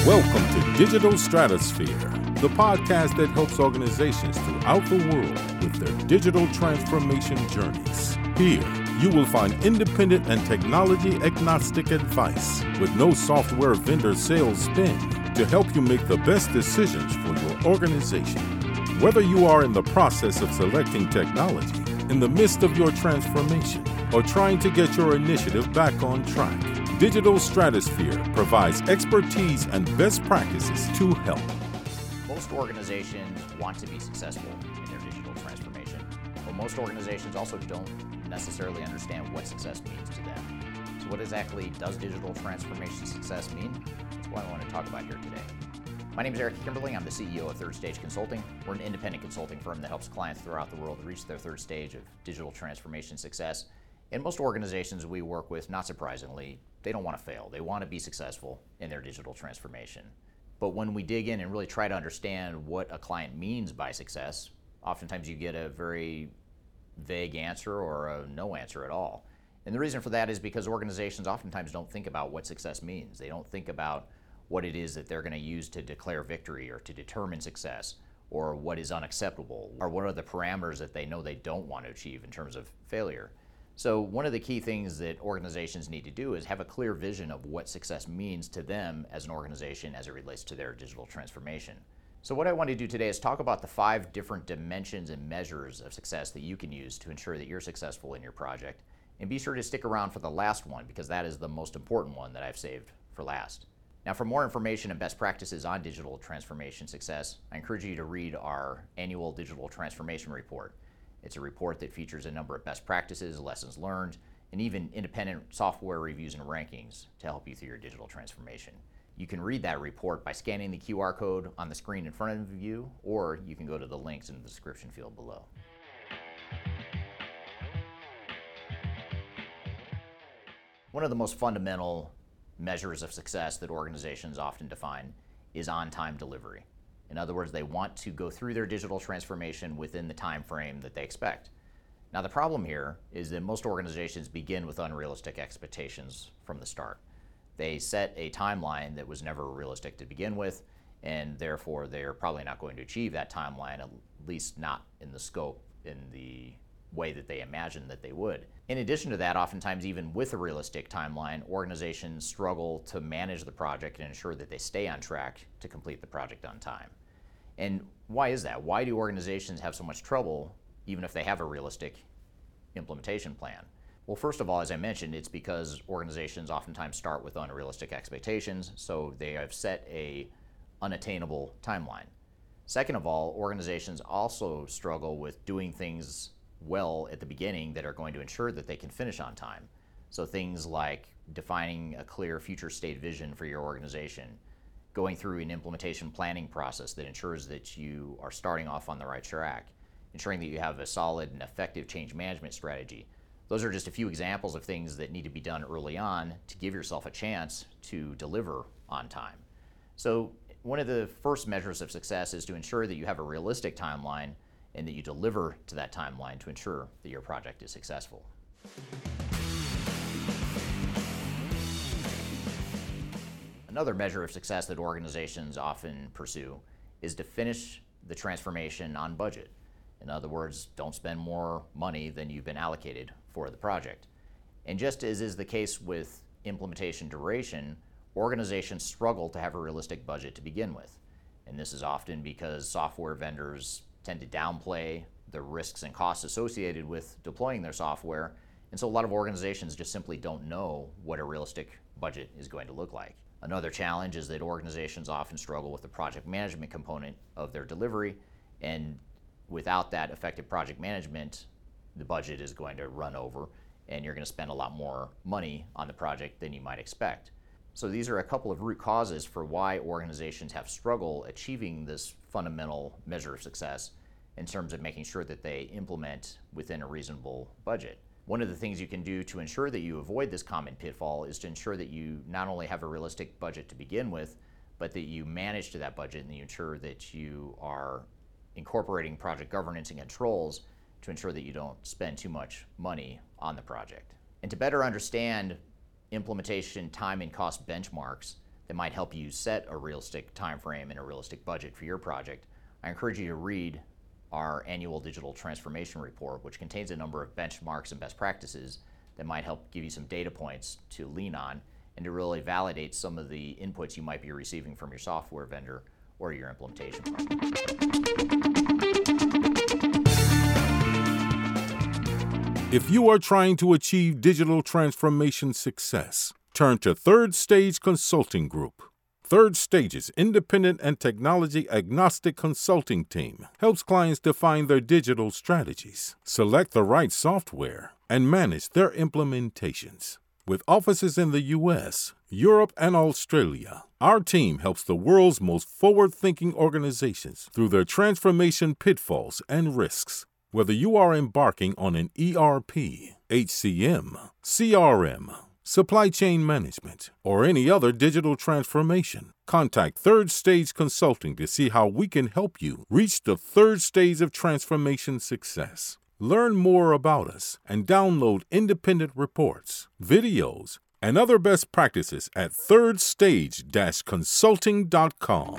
Welcome to Digital Stratosphere, the podcast that helps organizations throughout the world with their digital transformation journeys. Here, you will find independent and technology-agnostic advice with no software vendor sales spin to help you make the best decisions for your organization. Whether you are in the process of selecting technology, in the midst of your transformation, or trying to get your initiative back on track, Digital Stratosphere provides expertise and best practices to help. Most organizations want to be successful in their digital transformation, but most organizations also don't necessarily understand what success means to them. So what exactly does digital transformation success mean? That's what I want to talk about here today. My name is Eric Kimberly. I'm the CEO of Third Stage Consulting. We're an independent consulting firm that helps clients throughout the world reach their third stage of digital transformation success. And most organizations we work with, not surprisingly, they don't want to fail. They want to be successful in their digital transformation. But when we dig in and really try to understand what a client means by success, oftentimes you get a very vague answer or a no answer at all. And the reason for that is because organizations oftentimes don't think about what success means. They don't think about what it is that they're going to use to declare victory or to determine success, or what is unacceptable, or what are the parameters that they know they don't want to achieve in terms of failure. So one of the key things that organizations need to do is have a clear vision of what success means to them as an organization as it relates to their digital transformation. So what I want to do today is talk about the 5 different dimensions and measures of success that you can use to ensure that you're successful in your project. And be sure to stick around for the last one, because that is the most important one that I've saved for last. Now, for more information and best practices on digital transformation success, I encourage you to read our annual digital transformation report. It's a report that features a number of best practices, lessons learned, and even independent software reviews and rankings to help you through your digital transformation. You can read that report by scanning the QR code on the screen in front of you, or you can go to the links in the description field below. One of the most fundamental measures of success that organizations often define is on-time delivery. In other words, they want to go through their digital transformation within the time frame that they expect. Now, the problem here is that most organizations begin with unrealistic expectations from the start. They set a timeline that was never realistic to begin with, and therefore they're probably not going to achieve that timeline, at least not in the scope, in the way that they imagined that they would. In addition to that, oftentimes even with a realistic timeline, organizations struggle to manage the project and ensure that they stay on track to complete the project on time. And why is that? Why do organizations have so much trouble even if they have a realistic implementation plan? Well, first of all, as I mentioned, it's because organizations oftentimes start with unrealistic expectations, so they have set a unattainable timeline. Second of all, organizations also struggle with doing things well at the beginning that are going to ensure that they can finish on time. So things like defining a clear future state vision for your organization, going through an implementation planning process that ensures that you are starting off on the right track, ensuring that you have a solid and effective change management strategy. Those are just a few examples of things that need to be done early on to give yourself a chance to deliver on time. So one of the first measures of success is to ensure that you have a realistic timeline and that you deliver to that timeline to ensure that your project is successful. Another measure of success that organizations often pursue is to finish the transformation on budget. In other words, don't spend more money than you've been allocated for the project. And just as is the case with implementation duration, organizations struggle to have a realistic budget to begin with. And this is often because software vendors tend to downplay the risks and costs associated with deploying their software. And so a lot of organizations just simply don't know what a realistic budget is going to look like. Another challenge is that organizations often struggle with the project management component of their delivery, and without that effective project management, the budget is going to run over and you're going to spend a lot more money on the project than you might expect. So these are a couple of root causes for why organizations have struggled achieving this fundamental measure of success in terms of making sure that they implement within a reasonable budget. One of the things you can do to ensure that you avoid this common pitfall is to ensure that you not only have a realistic budget to begin with, but that you manage to that budget and that you ensure that you are incorporating project governance and controls to ensure that you don't spend too much money on the project. And to better understand implementation time and cost benchmarks, that might help you set a realistic time frame and a realistic budget for your project, I encourage you to read our annual digital transformation report, which contains a number of benchmarks and best practices that might help give you some data points to lean on and to really validate some of the inputs you might be receiving from your software vendor or your implementation partner. If you are trying to achieve digital transformation success, turn to Third Stage Consulting Group. Third Stage's independent and technology-agnostic consulting team helps clients define their digital strategies, select the right software, and manage their implementations. With offices in the U.S., Europe, and Australia, our team helps the world's most forward-thinking organizations through their transformation pitfalls and risks. Whether you are embarking on an ERP, HCM, CRM, supply chain management, or any other digital transformation, contact Third Stage Consulting to see how we can help you reach the third stage of transformation success. Learn more about us and download independent reports, videos, and other best practices at thirdstage-consulting.com.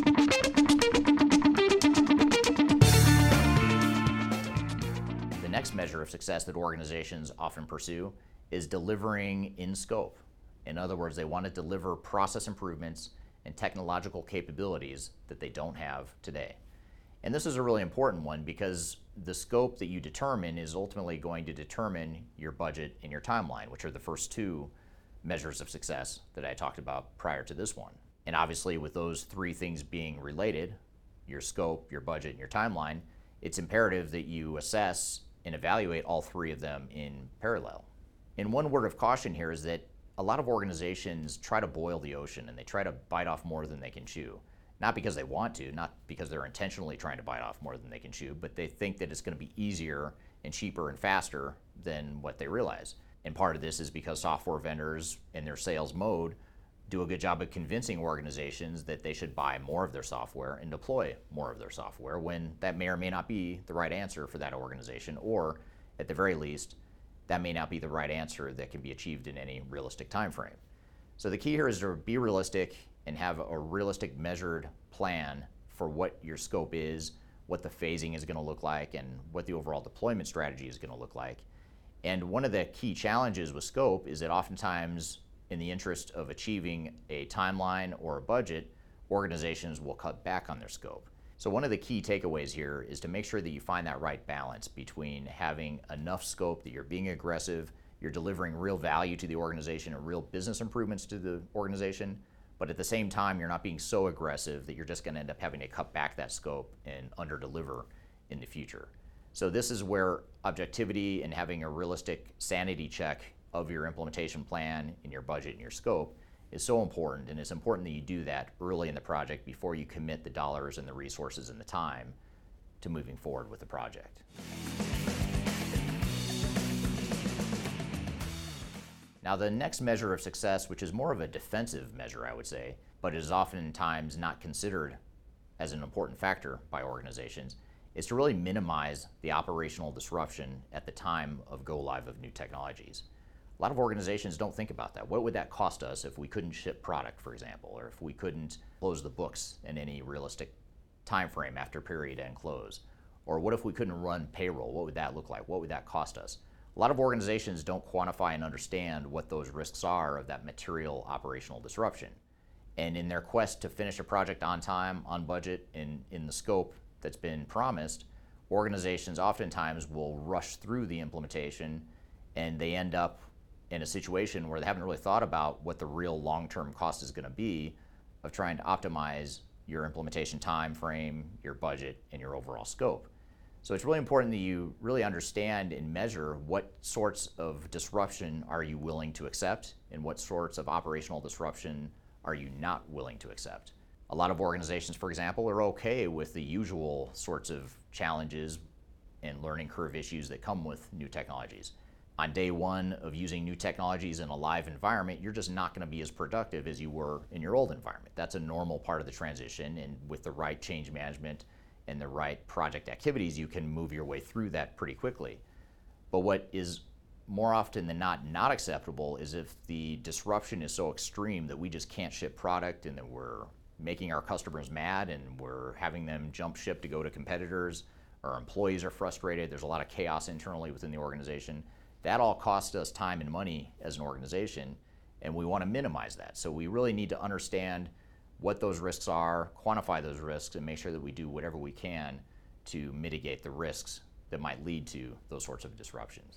The next measure of success that organizations often pursue is delivering in scope. In other words, they want to deliver process improvements and technological capabilities that they don't have today. And this is a really important one because the scope that you determine is ultimately going to determine your budget and your timeline, which are the first two measures of success that I talked about prior to this one. And obviously, with those three things being related, your scope, your budget, and your timeline, it's imperative that you assess and evaluate all three of them in parallel. And one word of caution here is that a lot of organizations try to boil the ocean and they try to bite off more than they can chew. Not because they want to, not because they're intentionally trying to bite off more than they can chew, but they think that it's going to be easier and cheaper and faster than what they realize. And part of this is because software vendors in their sales mode do a good job of convincing organizations that they should buy more of their software and deploy more of their software when that may or may not be the right answer for that organization, or at the very least, that may not be the right answer that can be achieved in any realistic time frame. So the key here is to be realistic and have a realistic measured plan for what your scope is, what the phasing is going to look like, and what the overall deployment strategy is going to look like. And one of the key challenges with scope is that oftentimes, in the interest of achieving a timeline or a budget, organizations will cut back on their scope. So one of the key takeaways here is to make sure that you find that right balance between having enough scope that you're being aggressive, you're delivering real value to the organization and real business improvements to the organization, but at the same time, you're not being so aggressive that you're just going to end up having to cut back that scope and under-deliver in the future. So this is where objectivity and having a realistic sanity check of your implementation plan and your budget and your scope is so important, and it's important that you do that early in the project before you commit the dollars and the resources and the time to moving forward with the project. Now, the next measure of success, which is more of a defensive measure, I would say, but is oftentimes not considered as an important factor by organizations, is to really minimize the operational disruption at the time of go live of new technologies. A lot of organizations don't think about that. What would that cost us if we couldn't ship product, for example, or if we couldn't close the books in any realistic time frame after period end close? Or what if we couldn't run payroll? What would that look like? What would that cost us? A lot of organizations don't quantify and understand what those risks are of that material operational disruption. And in their quest to finish a project on time, on budget, and in the scope that's been promised, organizations oftentimes will rush through the implementation and they end up in a situation where they haven't really thought about what the real long-term cost is going to be of trying to optimize your implementation time frame, your budget, and your overall scope. So it's really important that you really understand and measure what sorts of disruption are you willing to accept and what sorts of operational disruption are you not willing to accept. A lot of organizations, for example, are okay with the usual sorts of challenges and learning curve issues that come with new technologies. On day one of using new technologies in a live environment, you're just not going to be as productive as you were in your old environment. That's a normal part of the transition, and with the right change management and the right project activities, you can move your way through that pretty quickly. But what is more often than not acceptable is if the disruption is so extreme that we just can't ship product and that we're making our customers mad and we're having them jump ship to go to competitors. Our employees are frustrated. There's a lot of chaos internally within the organization. That all costs us time and money as an organization, and we want to minimize that. So we really need to understand what those risks are, quantify those risks, and make sure that we do whatever we can to mitigate the risks that might lead to those sorts of disruptions.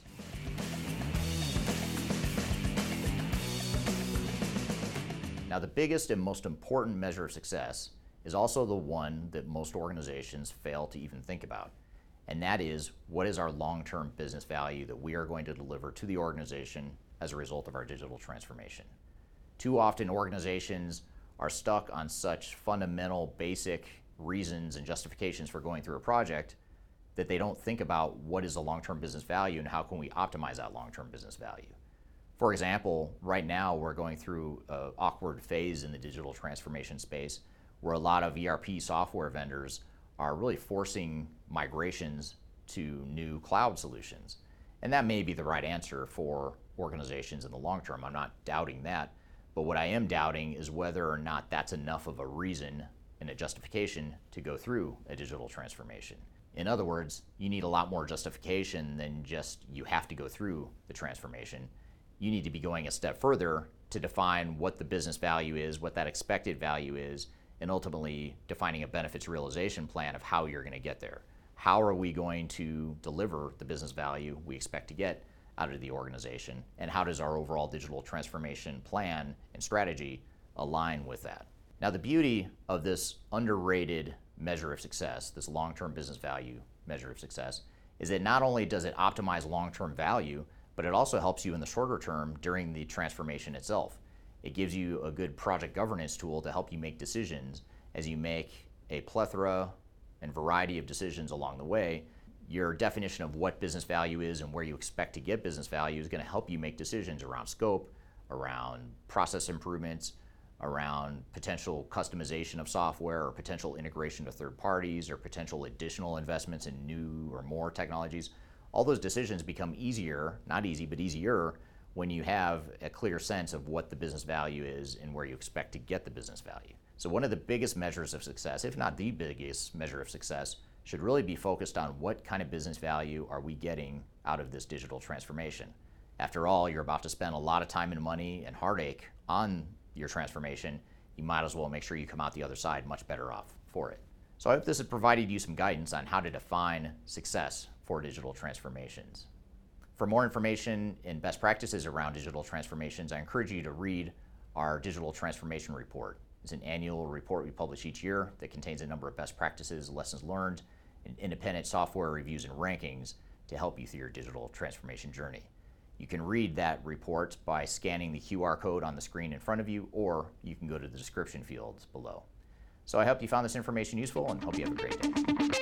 Now, the biggest and most important measure of success is also the one that most organizations fail to even think about, and that is, what is our long-term business value that we are going to deliver to the organization as a result of our digital transformation? Too often, organizations are stuck on such fundamental, basic reasons and justifications for going through a project that they don't think about what is the long-term business value and how can we optimize that long-term business value. For example, right now we're going through an awkward phase in the digital transformation space where a lot of ERP software vendors are really forcing migrations to new cloud solutions. And that may be the right answer for organizations in the long term. I'm not doubting that. But what I am doubting is whether or not that's enough of a reason and a justification to go through a digital transformation. In other words, you need a lot more justification than just you have to go through the transformation. You need to be going a step further to define what the business value is, what that expected value is, and ultimately defining a benefits realization plan of how you're going to get there. How are we going to deliver the business value we expect to get out of the organization, and how does our overall digital transformation plan and strategy align with that? Now, the beauty of this underrated measure of success, this long-term business value measure of success, is that not only does it optimize long-term value, but it also helps you in the shorter term during the transformation itself. It gives you a good project governance tool to help you make decisions as you make a plethora and variety of decisions along the way. Your definition of what business value is and where you expect to get business value is going to help you make decisions around scope, around process improvements, around potential customization of software or potential integration to third parties or potential additional investments in new or more technologies. All those decisions become easier, not easy, but easier when you have a clear sense of what the business value is and where you expect to get the business value. So one of the biggest measures of success, if not the biggest measure of success, should really be focused on what kind of business value are we getting out of this digital transformation. After all, you're about to spend a lot of time and money and heartache on your transformation. You might as well make sure you come out the other side much better off for it. So I hope this has provided you some guidance on how to define success for digital transformations. For more information and best practices around digital transformations, I encourage you to read our Digital Transformation Report. It's an annual report we publish each year that contains a number of best practices, lessons learned, and independent software reviews and rankings to help you through your digital transformation journey. You can read that report by scanning the QR code on the screen in front of you, or you can go to the description fields below. So I hope you found this information useful and hope you have a great day.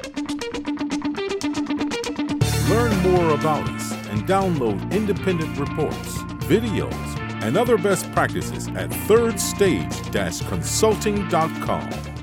Learn more about us and download independent reports, videos, and other best practices at thirdstage-consulting.com.